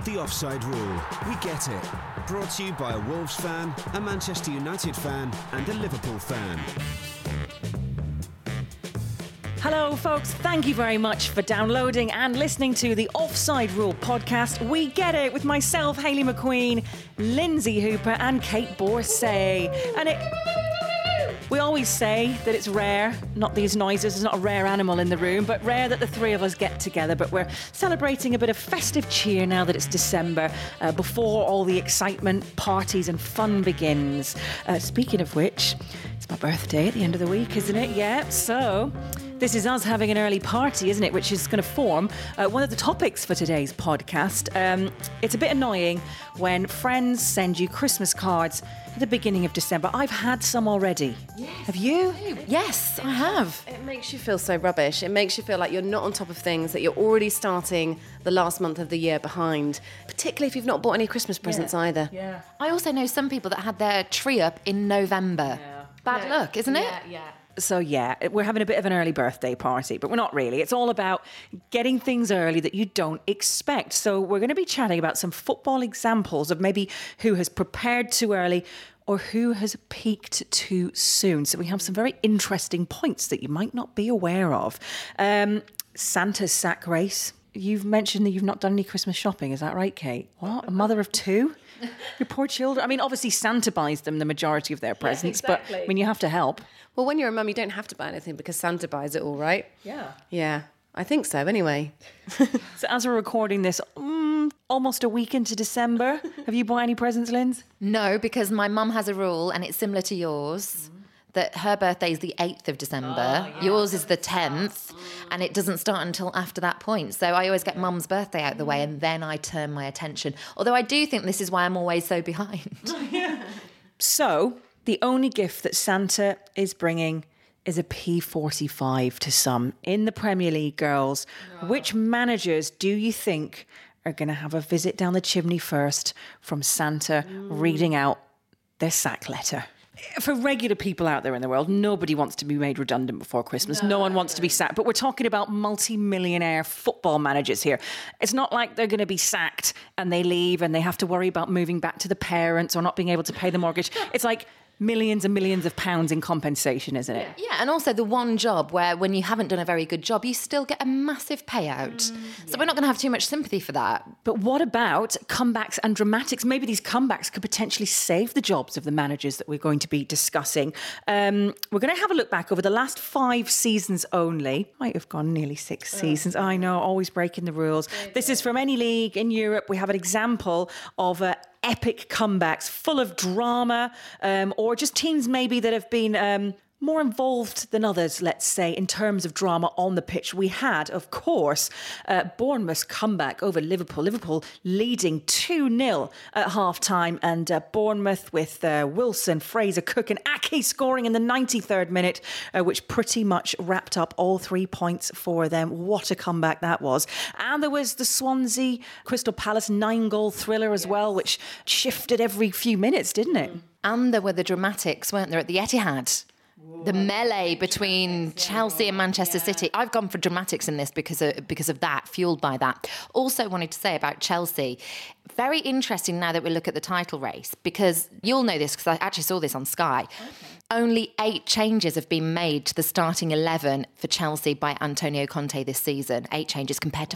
The Offside Rule. We get it. Brought to you by a Wolves fan, a Manchester United fan and a Liverpool fan. Hello folks, thank you very much for downloading and listening to the Offside Rule podcast. We get it with myself, Hayley McQueen, Lindsay Hooper and Kate Borsay. And we always say that it's rare, not these noises, there's not a rare animal in the room, but rare that the three of us get together. But we're celebrating a bit of festive cheer now that it's December, before all the excitement, parties and fun begins. Speaking of which, it's my birthday at the end of the week, isn't it? Yeah, so this is us having an early party, isn't it? Which is going to form one of the topics for today's podcast. It's a bit annoying when friends send you Christmas cards at the beginning of December. I've had some already. Yes. Have you? Yes, I have. It makes you feel so rubbish. It makes you feel like you're not on top of things, that you're already starting the last month of the year behind, particularly if you've not bought any Christmas presents either. Yeah. I also know some people that had their tree up in November. Yeah. Bad luck, isn't it? Yeah. So yeah, we're having a bit of an early birthday party, but we're not really. It's all about getting things early that you don't expect. So we're going to be chatting about some football examples of maybe who has prepared too early or who has peaked too soon. So we have some very interesting points that you might not be aware of. Santa's sack race. You've mentioned that you've not done any Christmas shopping. Is that right, Kate? What? A mother of two? Your poor children. I mean, obviously Santa buys them the majority of their presents, exactly. But I mean, you have to help. Well, when you're a mum, you don't have to buy anything because Santa buys it all, right? Yeah. Yeah, I think so anyway. So as we're recording this, almost a week into December, have you bought any presents, Linz? No, because my mum has a rule, and it's similar to yours, that her birthday is the 8th of December. Yours is the 10th, and it doesn't start until after that point. So I always get mum's birthday out of the way, and then I turn my attention. Although I do think this is why I'm always so behind. So the only gift that Santa is bringing is a P45 to some in the Premier League, girls. Which managers do you think are going to have a visit down the chimney first from Santa reading out their sack letter? For regular people out there in the world, nobody wants to be made redundant before Christmas. No one wants to be sacked. But we're talking about multi-millionaire football managers here. It's not like they're going to be sacked and they leave and they have to worry about moving back to the parents or not being able to pay the mortgage. It's like millions and millions of pounds in compensation, isn't it? Yeah, and also the one job where when you haven't done a very good job, you still get a massive payout. So we're not going to have too much sympathy for that. But what about comebacks and dramatics? Maybe these comebacks could potentially save the jobs of the managers that we're going to be discussing. We're going to have a look back over the last 5 seasons only. Might have gone nearly 6 seasons. I know, always breaking the rules. This is from any league in Europe. We have an example of epic comebacks full of drama, or just teams maybe that have been more involved than others, let's say, in terms of drama on the pitch. We had, of course, Bournemouth's comeback over Liverpool. Liverpool leading 2-0 at half-time, and Bournemouth with Wilson, Fraser, Cook and Ake scoring in the 93rd minute, which pretty much wrapped up all 3 points for them. What a comeback that was. And there was the Swansea Crystal Palace 9-goal thriller as well, which shifted every few minutes, didn't it? And there were the dramatics, weren't there, at the Etihad? The melee between Chelsea and Manchester City. I've gone for dramatics in this because of that, fueled by that. Also wanted to say about Chelsea, very interesting now that we look at the title race, because you'll know this because I actually saw this on Sky. Okay. Only 8 changes have been made to the starting 11 for Chelsea by Antonio Conte this season. 8 changes compared to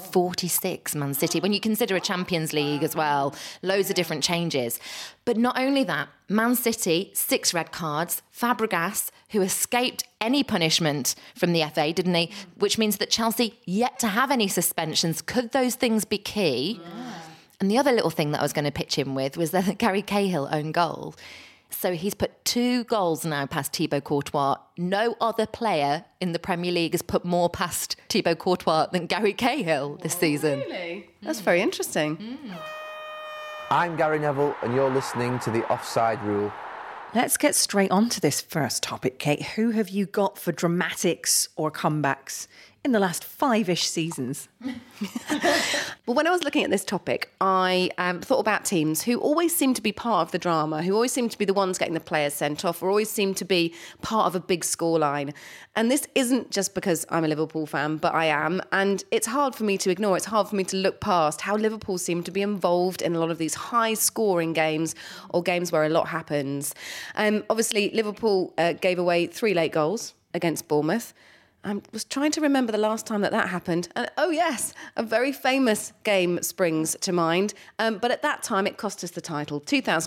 46 Man City. When you consider a Champions League as well, loads of different changes. But not only that, Man City, 6 red cards. Fabregas, who escaped any punishment from the FA, didn't he? Which means that Chelsea yet to have any suspensions. Could those things be key? Yeah. And the other little thing that I was going to pitch in with was the Gary Cahill own goal. So he's put 2 goals now past Thibaut Courtois. No other player in the Premier League has put more past Thibaut Courtois than Gary Cahill this season. Really? That's very interesting. I'm Gary Neville and you're listening to The Offside Rule. Let's get straight on to this first topic, Kate. Who have you got for dramatics or comebacks in the last 5-ish seasons? Well, when I was looking at this topic, I thought about teams who always seem to be part of the drama, who always seem to be the ones getting the players sent off, or always seem to be part of a big scoreline. And this isn't just because I'm a Liverpool fan, but I am. And it's hard for me to ignore. It's hard for me to look past how Liverpool seem to be involved in a lot of these high-scoring games or games where a lot happens. Obviously, Liverpool gave away 3 late goals against Bournemouth. I was trying to remember the last time that happened. And oh yes, a very famous game springs to mind. But at that time, it cost us the title.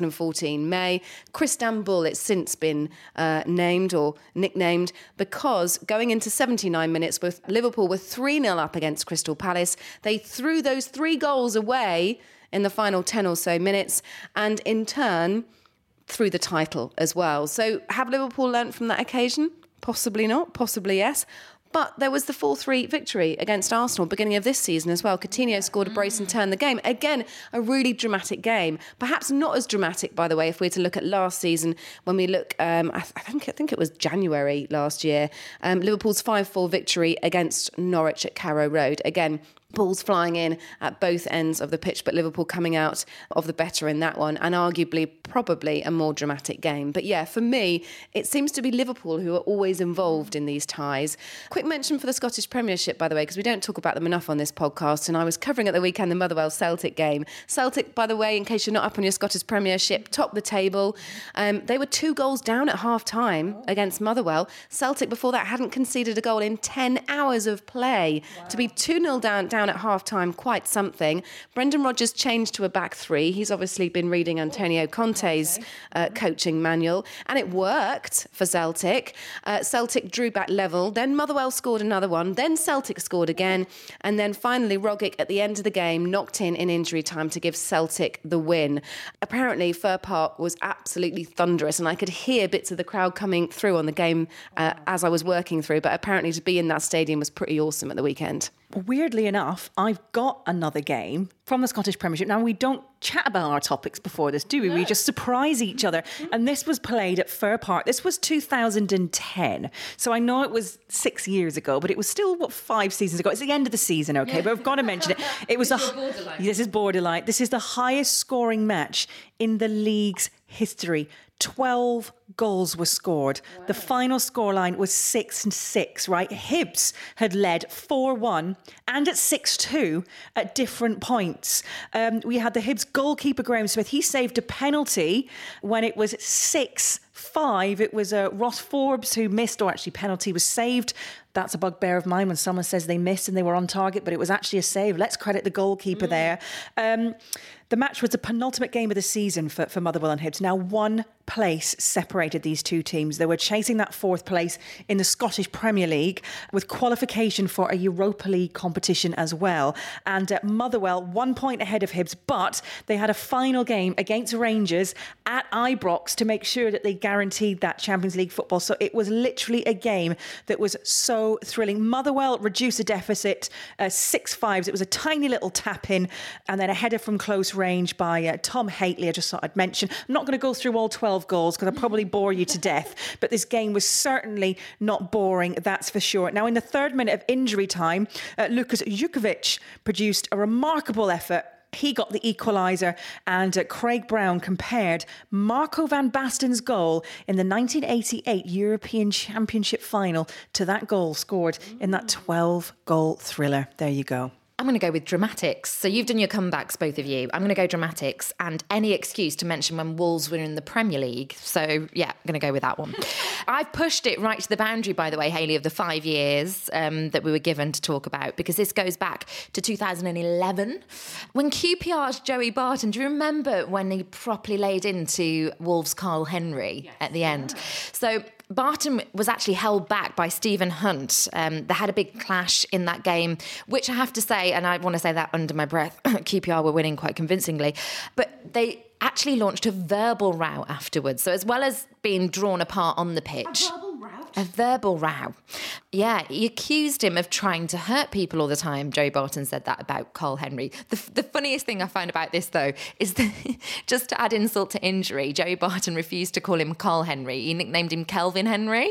2014 May. Crystanbul, it's since been named or nicknamed because going into 79 minutes, with Liverpool were 3-0 up against Crystal Palace. They threw those 3 goals away in the final 10 or so minutes and in turn threw the title as well. So have Liverpool learnt from that occasion? Possibly not, possibly yes. But there was the 4-3 victory against Arsenal beginning of this season as well. Coutinho scored a brace and turned the game. Again, a really dramatic game. Perhaps not as dramatic, by the way, if we're to look at last season. When we look, I think it was January last year, Liverpool's 5-4 victory against Norwich at Carrow Road. Again, balls flying in at both ends of the pitch, but Liverpool coming out of the better in that one, and arguably probably a more dramatic game. But yeah, for me, it seems to be Liverpool who are always involved in these ties. Quick mention for the Scottish Premiership, by the way, because we don't talk about them enough on this podcast, and I was covering at the weekend the Motherwell-Celtic game. Celtic, by the way, in case you're not up on your Scottish Premiership, top the table. They were 2 goals down at half-time against Motherwell. Celtic, before that, hadn't conceded a goal in 10 hours of play. Wow. To be 2-0 down at half-time, quite something. Brendan Rodgers changed to a back 3. He's obviously been reading Antonio Conte's coaching manual, and it worked for Celtic. Celtic drew back level, then Motherwell scored another one, then Celtic scored again, and then finally Rogic at the end of the game knocked in injury time to give Celtic the win. Apparently Fir Park was absolutely thunderous, and I could hear bits of the crowd coming through on the game as I was working through, but apparently to be in that stadium was pretty awesome at the weekend. Weirdly enough, I've got another game from the Scottish Premiership. Now, we don't chat about our topics before this, do we? We just surprise each other. And this was played at Fir Park. This was 2010. So I know it was 6 years ago, but it was still, 5 seasons ago? It's the end of the season, okay? But I've got to mention it. It was This is borderline. This is the highest scoring match in the league's history. 12 goals were scored. Wow. The final scoreline was 6-6, right? Hibs had led 4-1 and at 6-2 at different points. We had the Hibs goalkeeper, Graham Smith. He saved a penalty when it was 6-5. It was Ross Forbes who missed, or actually penalty was saved. That's a bugbear of mine when someone says they missed and they were on target, but it was actually a save. Let's credit the goalkeeper there. The match was the penultimate game of the season for Motherwell and Hibs. Now, 1 place separated these two teams. They were chasing that 4th place in the Scottish Premier League with qualification for a Europa League competition as well. And Motherwell 1 point ahead of Hibs, but they had a final game against Rangers at Ibrox to make sure that they guaranteed that Champions League football. So it was literally a game that was so thrilling. Motherwell reduced the deficit 6-5. It was a tiny little tap in and then a header from close range by Tom Haitley. I just thought I'd mention. I'm not going to go through all 12 goals because I'll probably bore you to death, but this game was certainly not boring, that's for sure. Now, in the 3rd minute of injury time, Lukas Jukovic produced a remarkable effort. He got the equaliser, and Craig Brown compared Marco van Basten's goal in the 1988 European Championship final to that goal scored in that 12-goal thriller. There you go. I'm going to go with dramatics. So you've done your comebacks, both of you. I'm going to go dramatics and any excuse to mention when Wolves were in the Premier League. So, yeah, I'm going to go with that one. I've pushed it right to the boundary, by the way, Hayley, of the 5 years that we were given to talk about, because this goes back to 2011 when QPR's Joey Barton, do you remember when he properly laid into Wolves' Carl Henry at the end? So Barton was actually held back by Stephen Hunt. They had a big clash in that game, which I have to say, and I want to say that under my breath, QPR were winning quite convincingly, but they actually launched a verbal row afterwards. So as well as being drawn apart on the pitch... A verbal row. Yeah, he accused him of trying to hurt people all the time. Joey Barton said that about Carl Henry. The funniest thing I find about this, though, is that just to add insult to injury, Joey Barton refused to call him Carl Henry. He nicknamed him Kelvin Henry.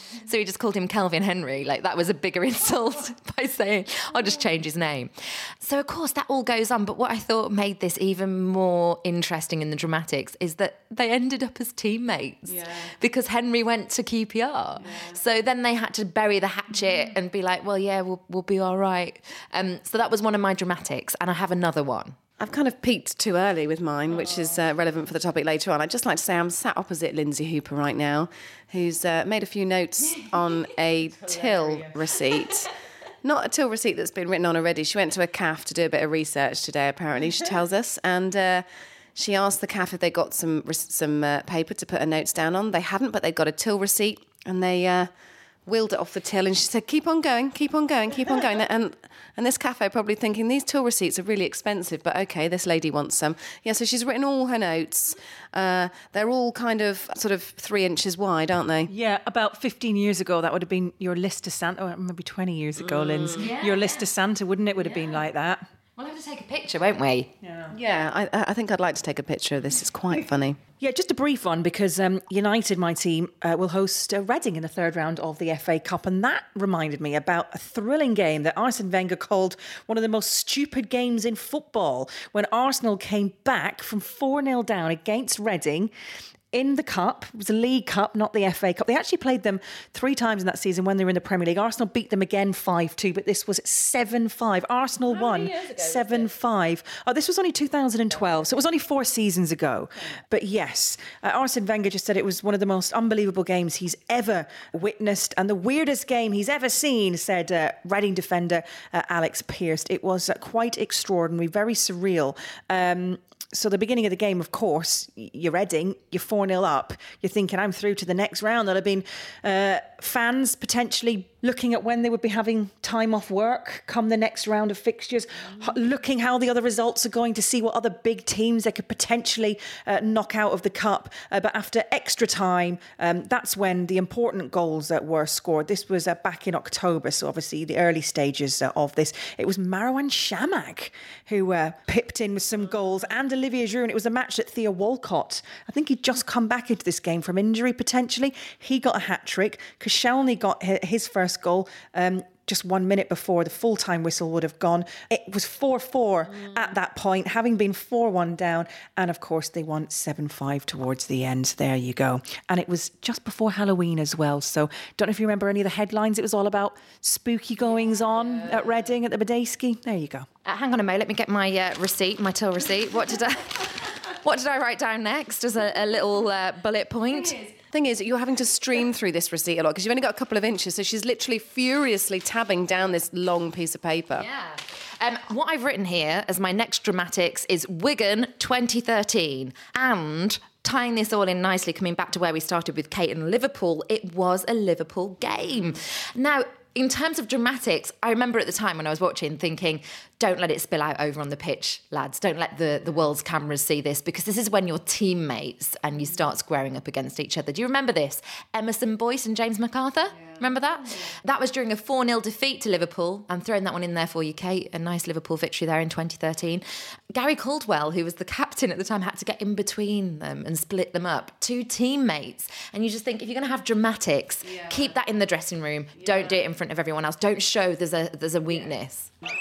So he just called him Kelvin Henry. Like, that was a bigger insult by saying, I'll just change his name. So, of course, that all goes on. But what I thought made this even more interesting in the dramatics is that they ended up as teammates because Henry went to QPR. Yeah. So then they had to bury the hatchet and be like, well, yeah, we'll be all right. So that was one of my dramatics. And I have another one. I've kind of peaked too early with mine, which is relevant for the topic later on. I'd just like to say I'm sat opposite Lindsay Hooper right now, who's made a few notes on a till receipt. Not a till receipt that's been written on already. She went to a CAF to do a bit of research today, apparently, she tells us. And she asked the CAF if they got some paper to put her notes down on. They hadn't, but they got a till receipt, and they wheeled it off the till, and she said, keep on going, keep on going, keep on going. And this cafe probably thinking, these till receipts are really expensive, but okay, this lady wants some. Yeah, so she's written all her notes. They're all kind of sort of 3 inches wide, aren't they? Yeah, about 15 years ago, that would have been your list to Santa. Or maybe 20 years ago, Linz. Yeah. Your list to Santa, wouldn't it? Would have been like that. We'll have to take a picture, won't we? Yeah, I think I'd like to take a picture of this. It's quite funny. Yeah, just a brief one, because United, my team, will host Reading in the third round of the FA Cup, and that reminded me about a thrilling game that Arsene Wenger called one of the most stupid games in football, when Arsenal came back from 4-0 down against Reading in the Cup. It was a League Cup, not the FA Cup. They actually played them 3 times in that season when they were in the Premier League. Arsenal beat them again 5-2, but this was 7-5. Arsenal won 7-5. Oh, this was only 2012, so it was only 4 seasons ago. But yes, Arsene Wenger just said it was one of the most unbelievable games he's ever witnessed and the weirdest game he's ever seen, said Reading defender Alex Pearce. It was quite extraordinary, very surreal. So the beginning of the game, of course, you're Reading, you're 4-0 up. You're thinking, I'm through to the next round. There'll have been fans potentially looking at when they would be having time off work come the next round of fixtures, looking how the other results are going to see what other big teams they could potentially knock out of the cup. But after extra time, that's when the important goals were scored. This was back in October, so obviously the early stages of this. It was Marouane Chamakh who pipped in with some goals, and Olivier Giroud. It was a match that Theo Walcott, I think he'd just come back into this game from injury potentially. He got a hat-trick. Koscielny got his first goal just 1 minute before the full-time whistle would have gone. It was 4-4 at that point, having been 4-1 down. And of course, they won 7-5 towards the end. There you go. And it was just before Halloween as well. So don't know if you remember any of the headlines. It was all about spooky goings on at Reading, at the Medeski. There you go. Hang on a moment. Let me get my receipt, my till receipt. What did I write down next as a little bullet point? Thing is, you're having to stream through this receipt a lot because you've only got a couple of inches, so she's literally furiously tabbing down this long piece of paper. Yeah. What I've written here as my next dramatics is Wigan 2013, and tying this all in nicely, coming back to where we started with Kate and Liverpool, it was a Liverpool game. Now, in terms of dramatics, I remember at the time when I was watching thinking, don't let it spill out over on the pitch, lads. Don't let the world's cameras see this, because this is when you're teammates and you start squaring up against each other. Do you remember this? Emerson Boyce and James MacArthur? Yeah. Remember that? Yeah. That was during a 4-0 defeat to Liverpool. I'm throwing that one in there for you, Kate. A nice Liverpool victory there in 2013. Gary Caldwell, who was the captain at the time, had to get in between them and split them up. 2 teammates. And you just think, if you're going to have dramatics, keep that in the dressing room. Yeah. Don't do it in front of everyone else. Don't show there's a weakness. Yeah.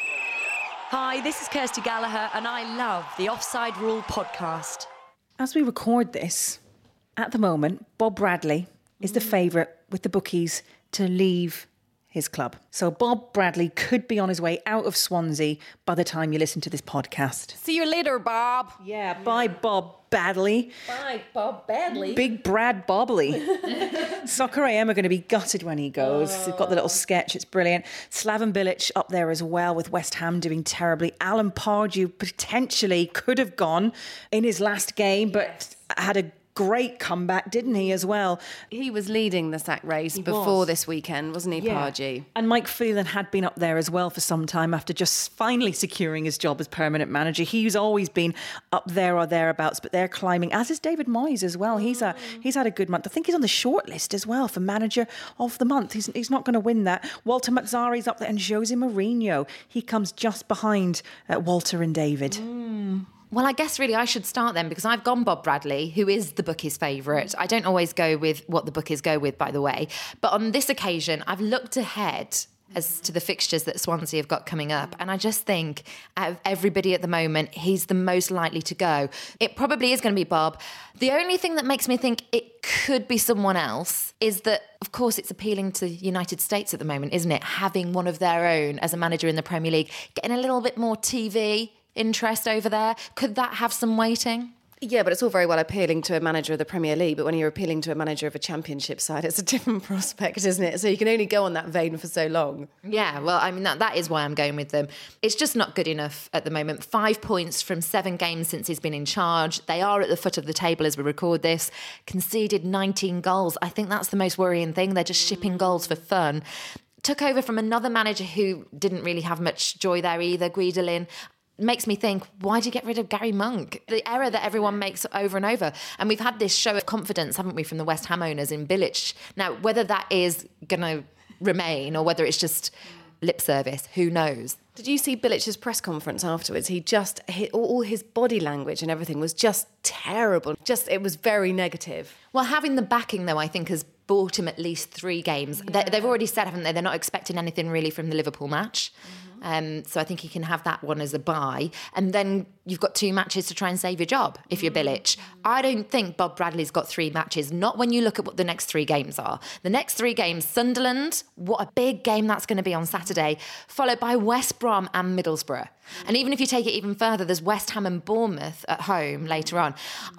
Hi, this is Kirsty Gallagher, and I love the Offside Rule podcast. As we record this, at the moment, Bob Bradley is the favourite with the bookies to leave his club. So Bob Bradley could be on his way out of Swansea by the time you listen to this podcast. See you later, Bob. Yeah, bye, Bob Badley. Bye, Bob Badley. Big Brad Bobley. Soccer AM are going to be gutted when he goes. They've got the little sketch. It's brilliant. Slaven Bilic up there as well, with West Ham doing terribly. Alan Pardew potentially could have gone in his last game, but had a great comeback, didn't he, as well? He was leading the sack race before this weekend, wasn't he, Pardew? And Mike Phelan had been up there as well for some time after just finally securing his job as permanent manager. He's always been up there or thereabouts, but they're climbing, as is David Moyes as well. He's had a good month. I think he's on the shortlist as well for manager of the month. He's not going to win that. Walter Mazzari's up there, and Jose Mourinho. He comes just behind Walter and David. Well, I guess really I should start then because I've gone Bob Bradley, who is the bookie's favourite. I don't always go with what the bookies go with, by the way. But on this occasion, I've looked ahead as to the fixtures that Swansea have got coming up. And I just think out of everybody at the moment, he's the most likely to go. It probably is going to be Bob. The only thing that makes me think it could be someone else is that, of course, it's appealing to the United States at the moment, isn't it? Having one of their own as a manager in the Premier League, getting a little bit more TV interest over there. Could that have some weighting? Yeah, but it's all very well appealing to a manager of the Premier League, but when you're appealing to a manager of a Championship side, it's a different prospect, isn't it? So you can only go on that vein for so long. Yeah, well, I mean, that is why I'm going with them. It's just not good enough at the moment. 5 points from 7 games since he's been in charge. They are at the foot of the table as we record this. Conceded 19 goals. I think that's the most worrying thing. They're just shipping goals for fun. Took over from another manager who didn't really have much joy there either, Guidolin. Makes me think, why do you get rid of Gary Monk? The error that everyone makes over and over. And we've had this show of confidence, haven't we, from the West Ham owners in Bilic. Now, whether that is going to remain or whether it's just lip service, who knows? Did you see Bilic's press conference afterwards? All his body language and everything was just terrible. It was very negative. Well, having the backing, though, I think has bought him at least 3 games. Yeah. They've already said, haven't they? They're not expecting anything really from the Liverpool match. So I think he can have that one as a buy. And then you've got 2 matches to try and save your job if you're Bilic. I don't think Bob Bradley's got 3 matches, not when you look at what the next 3 games are. The next 3 games, Sunderland, what a big game that's going to be on Saturday, followed by West Brom and Middlesbrough. And even if you take it even further, there's West Ham and Bournemouth at home later on.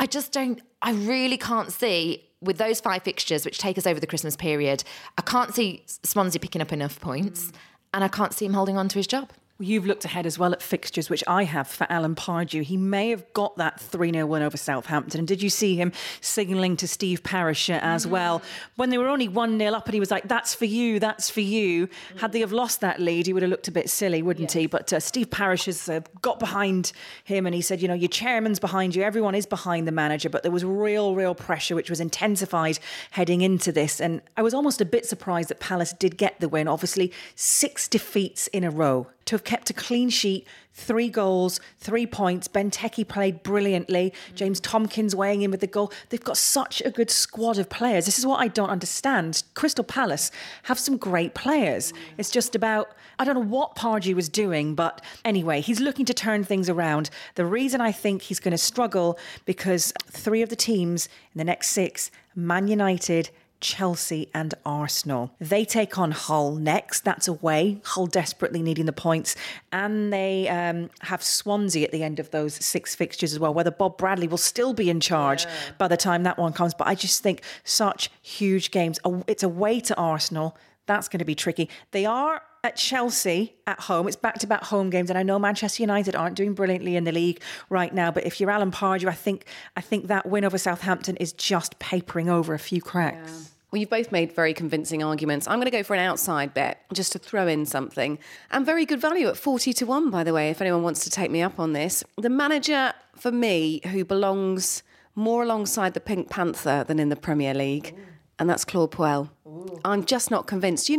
I really can't see, with those 5 fixtures, which take us over the Christmas period, I can't see Swansea picking up enough points. And I can't see him holding on to his job. You've looked ahead as well at fixtures, which I have for Alan Pardew. He may have got that 3-0 win over Southampton. And did you see him signalling to Steve Parish as well? When they were only 1-0 up and he was like, that's for you, that's for you. Had they have lost that lead, he would have looked a bit silly, wouldn't he? But Steve Parish has got behind him and he said, your chairman's behind you, everyone is behind the manager. But there was real pressure, which was intensified heading into this. And I was almost a bit surprised that Palace did get the win. Obviously, 6 defeats in a row. To have kept a clean sheet, 3 goals, 3 points. Benteke played brilliantly. James Tompkins weighing in with the goal. They've got such a good squad of players. This is what I don't understand. Crystal Palace have some great players. It's just about, I don't know what Pardew was doing, but anyway, he's looking to turn things around. The reason I think he's going to struggle, because 3 of the teams in the next 6, Man United, Chelsea and Arsenal. They take on Hull next. That's away. Hull desperately needing the points. And they have Swansea at the end of those 6 fixtures as well, whether Bob Bradley will still be in charge by the time that one comes. But I just think such huge games. It's away to Arsenal. That's going to be tricky. They are at Chelsea at home. It's back-to-back home games. And I know Manchester United aren't doing brilliantly in the league right now. But if you're Alan Pardew, I think that win over Southampton is just papering over a few cracks. Yeah. Well, you've both made very convincing arguments. I'm going to go for an outside bet, just to throw in something. And very good value at 40-1, by the way, if anyone wants to take me up on this. The manager, for me, who belongs more alongside the Pink Panther than in the Premier League, and that's Claude Puel. I'm just not convinced.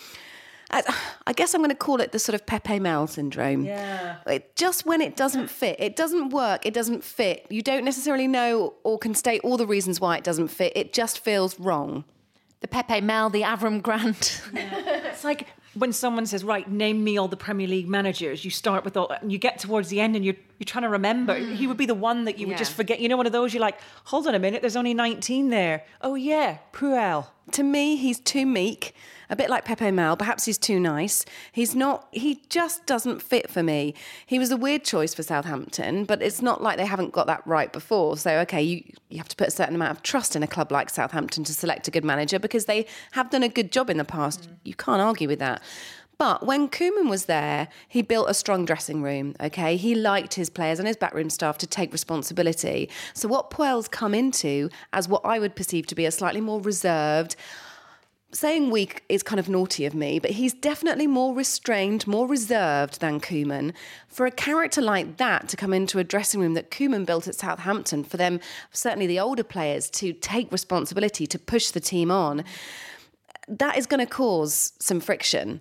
I guess I'm going to call it the sort of Pepe Mel syndrome. Yeah. Just when it doesn't fit, it doesn't work, it doesn't fit. You don't necessarily know or can state all the reasons why it doesn't fit. It just feels wrong. The Pepe Mel, the Avram Grant. Yeah. It's like when someone says, right, name me all the Premier League managers, you start with all, and you get towards the end and you're trying to remember. He would be the one that you would just forget. One of those, you're like, hold on a minute, there's only 19 there. Oh yeah, Puel. To me, he's too meek. A bit like Pepe Mel, perhaps he's too nice. He just doesn't fit for me. He was a weird choice for Southampton, but it's not like they haven't got that right before. So, okay, you have to put a certain amount of trust in a club like Southampton to select a good manager because they have done a good job in the past. You can't argue with that. But when Koeman was there, he built a strong dressing room, okay? He liked his players and his backroom staff to take responsibility. So what Puel's come into as what I would perceive to be a slightly more reserved, saying weak is kind of naughty of me, but he's definitely more restrained, more reserved than Koeman. For a character like that to come into a dressing room that Koeman built at Southampton, for them, certainly the older players, to take responsibility, to push the team on, that is going to cause some friction.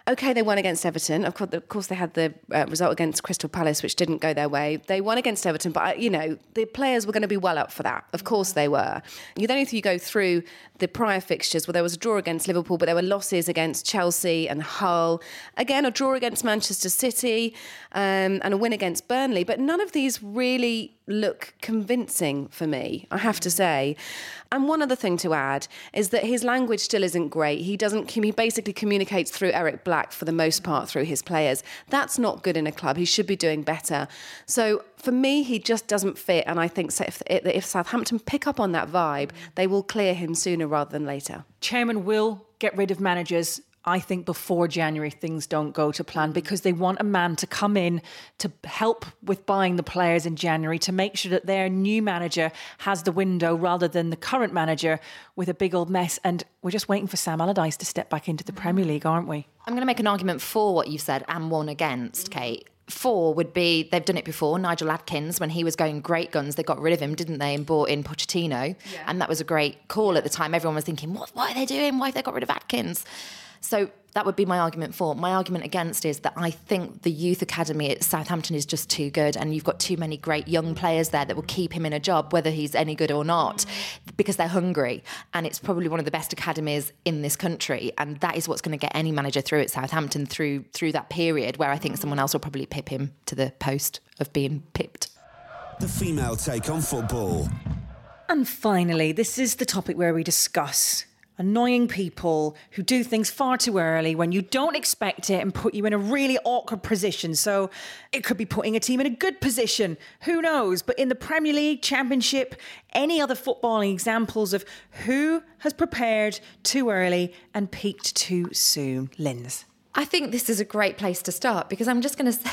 OK, they won against Everton. Of course, they had the result against Crystal Palace, which didn't go their way. They won against Everton, but, the players were going to be well up for that. Of course they were. If you go through the prior fixtures, there was a draw against Liverpool, but there were losses against Chelsea and Hull. Again, a draw against Manchester City and a win against Burnley. But none of these really look convincing for me, I have to say. And one other thing to add is that his language still isn't great. He basically communicates through Eric Black for the most part through his players. That's not good in a club. He should be doing better. So for me, he just doesn't fit. And I think if Southampton pick up on that vibe, they will clear him sooner rather than later. Chairman will get rid of managers, I think, before January things don't go to plan, because they want a man to come in to help with buying the players in January, to make sure that their new manager has the window rather than the current manager with a big old mess. And we're just waiting for Sam Allardyce to step back into the Premier League, aren't we? I'm going to make an argument for what you've said and one against, Kate. 4 would be, they've done it before. Nigel Adkins, when he was going great guns, they got rid of him, didn't they, and brought in Pochettino. Yeah. And that was a great call at the time. Everyone was thinking, what are they doing? Why have they got rid of Adkins? So that would be my argument for. My argument against is that I think the youth academy at Southampton is just too good, and you've got too many great young players there that will keep him in a job, whether he's any good or not, because they're hungry. And it's probably one of the best academies in this country, and that is what's going to get any manager through at Southampton through that period where I think someone else will probably pip him to the post of being pipped. The female take on football. And finally, this is the topic where we discuss annoying people who do things far too early when you don't expect it and put you in a really awkward position. So it could be putting a team in a good position. Who knows? But in the Premier League, Championship, any other footballing examples of who has prepared too early and peaked too soon? Linz. I think this is a great place to start, because I'm just going to say,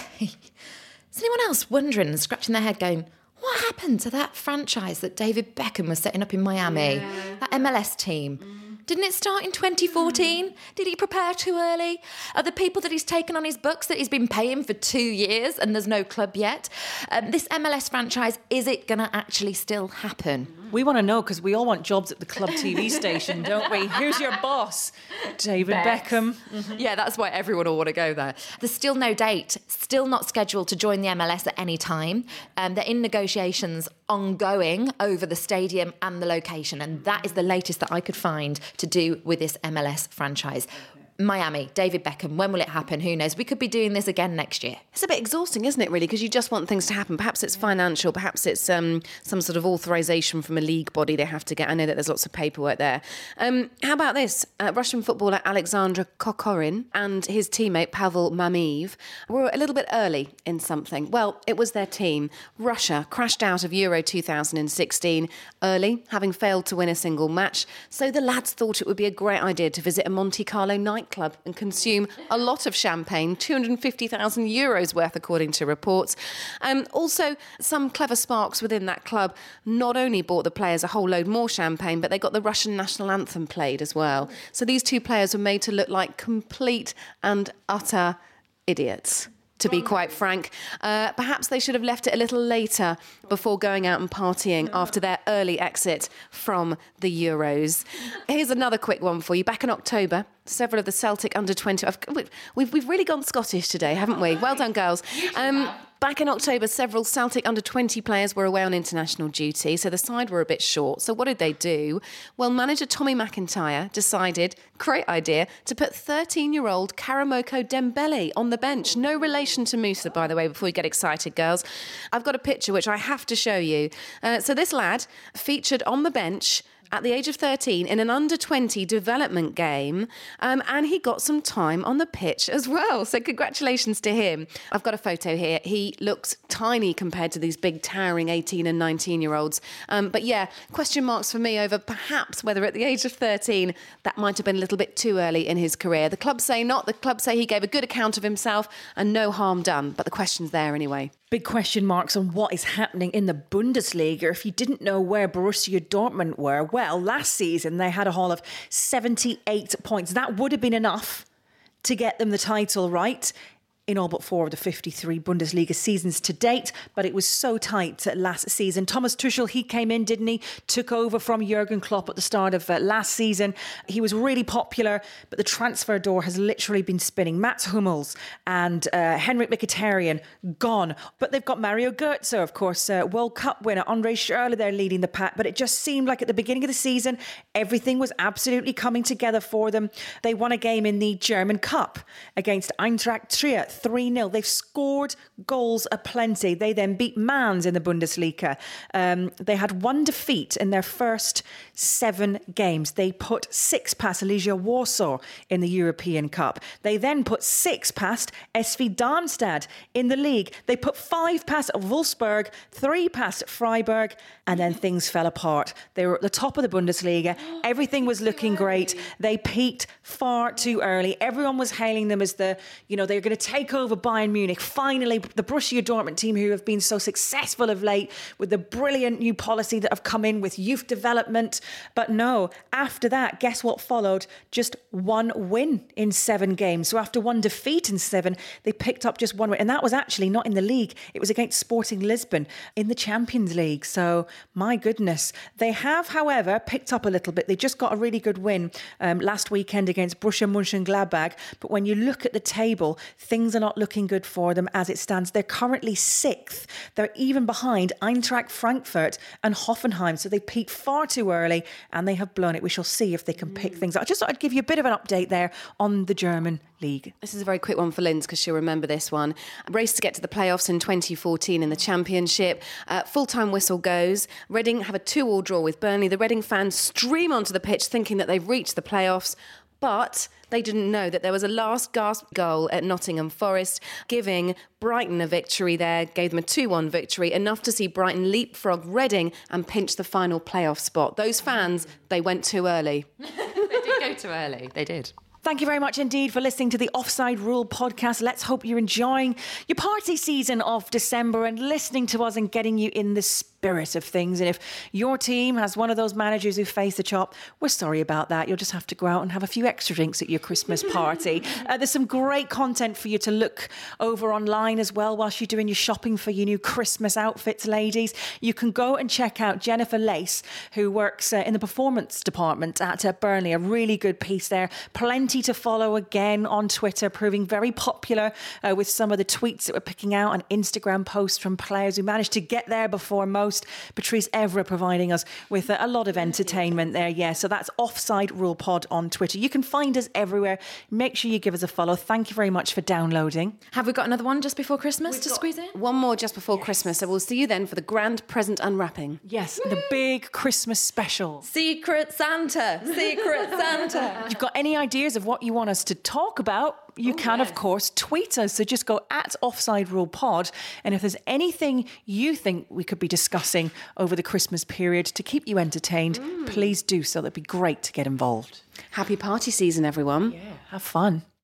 is anyone else wondering and scratching their head going, what happened to that franchise that David Beckham was setting up in Miami? Yeah. That MLS team? Didn't it start in 2014? Did he prepare too early? Are the people that he's taken on his books that he's been paying for 2 years and there's no club yet? This MLS franchise, is it going to actually still happen? We want to know, because we all want jobs at the club TV station, don't we? Who's your boss? David Beckham. Mm-hmm. Yeah, that's why everyone will want to go there. There's still no date, still not scheduled to join the MLS at any time. They're in negotiations ongoing over the stadium and the location, and that is the latest that I could find to do with this MLS franchise. Miami, David Beckham, when will it happen? Who knows? We could be doing this again next year. It's a bit exhausting, isn't it, really? Because you just want things to happen. Perhaps it's financial, perhaps it's some sort of authorisation from a league body they have to get. I know that there's lots of paperwork there. How about this? Russian footballer Alexander Kokorin and his teammate Pavel Mamiv were a little bit early in something. Well, it was their team. Russia crashed out of Euro 2016 early, having failed to win a single match. So the lads thought it would be a great idea to visit a Monte Carlo nightclub and consume a lot of champagne, 250,000 euros worth, according to reports. Also, some clever sparks within that club not only bought the players a whole load more champagne, but they got the Russian national anthem played as well. So these two players were made to look like complete and utter idiots, to be quite frank. Perhaps they should have left it a little later before going out and partying after their early exit from the Euros. Here's another quick one for you. Back in October, several of the Celtic under-20... We've really gone Scottish today, haven't we? Well done, girls. Back in October, several Celtic under-20 players were away on international duty, so the side were a bit short. So what did they do? Well, manager Tommy McIntyre decided, great idea, to put 13-year-old Karamoko Dembele on the bench. No relation to Musa, by the way, before you get excited, girls. I've got a picture which I have to show you. So this lad featured on the bench at the age of 13 in an under-20 development game, and he got some time on the pitch as well. So congratulations to him. I've got a photo here. He looks tiny compared to these big towering 18 and 19-year-olds. But yeah, question marks for me over perhaps whether at the age of 13 that might have been a little bit too early in his career. The club say not. The club say he gave a good account of himself and no harm done. But the question's there anyway. Big question marks on what is happening in the Bundesliga. If you didn't know where Borussia Dortmund were, well, last season they had a haul of 78 points. That would have been enough to get them the title, right? in all but 4 of the 53 Bundesliga seasons to date, but it was so tight last season. Thomas Tuchel, he came in, didn't he? Took over from Jurgen Klopp at the start of last season. He was really popular, but the transfer door has literally been spinning. Mats Hummels and Henrik Mkhitaryan gone, but they've got Mario Götze, of course, World Cup winner, Andre Schürrle there leading the pack, but it just seemed like at the beginning of the season, everything was absolutely coming together for them. They won a game in the German Cup against Eintracht Trier, 3-0. They've scored goals aplenty. They then beat Mainz in the Bundesliga. They had 1 defeat in their first 7 games. They put 6 past Legia Warsaw in the European Cup. They then put 6 past SV Darmstadt in the league. They put 5 past Wolfsburg, 3 past Freiburg, and then things fell apart. They were at the top of the Bundesliga. Everything was looking great. They peaked far too early. Everyone was hailing them as they're going to take over Bayern Munich. Finally, the Borussia Dortmund team, who have been so successful of late with the brilliant new policy that have come in with youth development. But no, after that, guess what followed? Just 1 win in 7 games. So after 1 defeat in 7, they picked up just 1 win. And that was actually not in the league. It was against Sporting Lisbon in the Champions League. So my goodness. They have, however, picked up a little bit. They just got a really good win last weekend against Borussia Mönchengladbach. But when you look at the table, things are not looking good for them as it stands. They're currently 6th. They're even behind Eintracht Frankfurt and Hoffenheim. So they peaked far too early and they have blown it. We shall see if they can pick things up. I just thought I'd give you a bit of an update there on the German league. This is a very quick one for Linz because she'll remember this one. A race to get to the playoffs in 2014 in the Championship. Full-time whistle goes. Reading have a 2-2 draw with Burnley. The Reading fans stream onto the pitch thinking that they've reached the playoffs. But they didn't know that there was a last gasp goal at Nottingham Forest, giving Brighton a victory there, gave them a 2-1 victory, enough to see Brighton leapfrog Reading and pinch the final playoff spot. Those fans, they went too early. They did go too early. They did. Thank you very much indeed for listening to the Offside Rule podcast. Let's hope you're enjoying your party season of December and listening to us and getting you in the spirit of things. And if your team has one of those managers who face the chop, we're sorry about that. You'll just have to go out and have a few extra drinks at your Christmas party. There's some great content for you to look over online as well whilst you're doing your shopping for your new Christmas outfits, ladies. You can go and check out Jennifer Lace, who works in the performance department at Burnley. A really good piece there. Plenty to follow again on Twitter, proving very popular with some of the tweets that we're picking out and Instagram posts from players who managed to get there before most. Patrice Evra providing us with a lot of entertainment there. Yeah, so that's Offside Rule Pod on Twitter. You can find us everywhere. Make sure you give us a follow. Thank you very much for downloading. Have we got another one just before Christmas to squeeze in? One more just before Christmas. So we'll see you then for the grand present unwrapping. Yes, the big Christmas special. Secret Santa. Secret Santa. If you've got any ideas of what you want us to talk about, you can, of course, tweet us. So just go at Offside Rule Pod. And if there's anything you think we could be discussing over the Christmas period to keep you entertained, please do so. That'd be great to get involved. Happy party season, everyone. Yeah, have fun.